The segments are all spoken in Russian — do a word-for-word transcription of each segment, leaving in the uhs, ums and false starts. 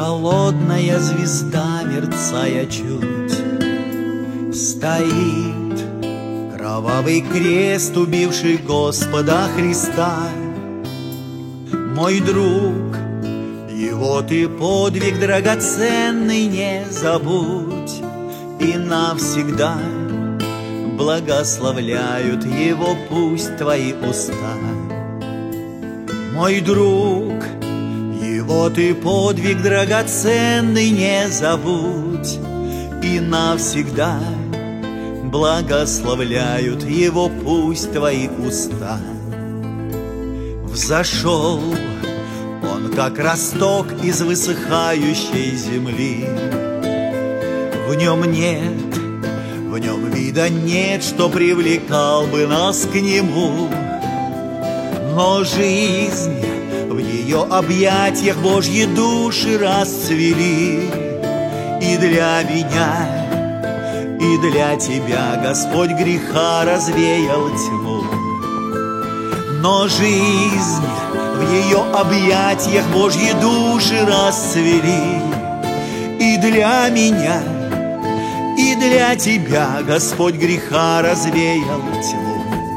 холодная звезда, мерцая чуть, стоит кровавый крест, убивший Господа Христа. Мой друг, его ты подвиг драгоценный не забудь, и навсегда благословляют его пусть твои уста. Мой друг, его ты подвиг драгоценный не забудь, и навсегда благословляют его пусть твои уста. Взошел он, как росток из высыхающей земли. В нем нет, в нем вида нет, что привлекал бы нас к нему. Но жизнь в ее объятиях Божьи души расцвели. И для меня, и для тебя Господь греха развеял тьму. Но жизнь в ее объятиях Божьи души расцвели. И для меня, и для тебя Господь греха развеял тьму.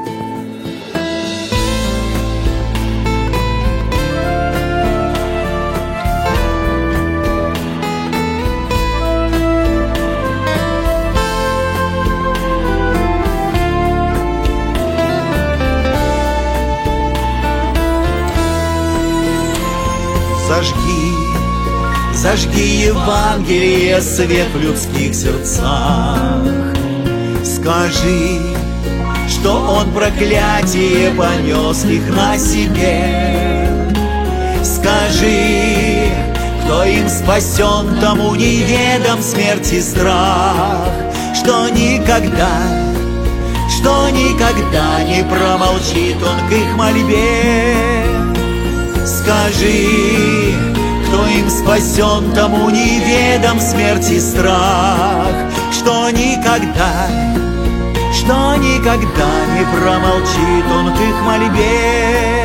Зажги, зажги Евангелие, свет в людских сердцах. Скажи, что он проклятие понес их на себе. Скажи, кто им спасен, тому неведом смерть и страх. Что никогда, что никогда не промолчит он к их мольбе. Скажи, кто им спасен, тому неведом смерть и страх. Что никогда, что никогда не промолчит он к их мольбе.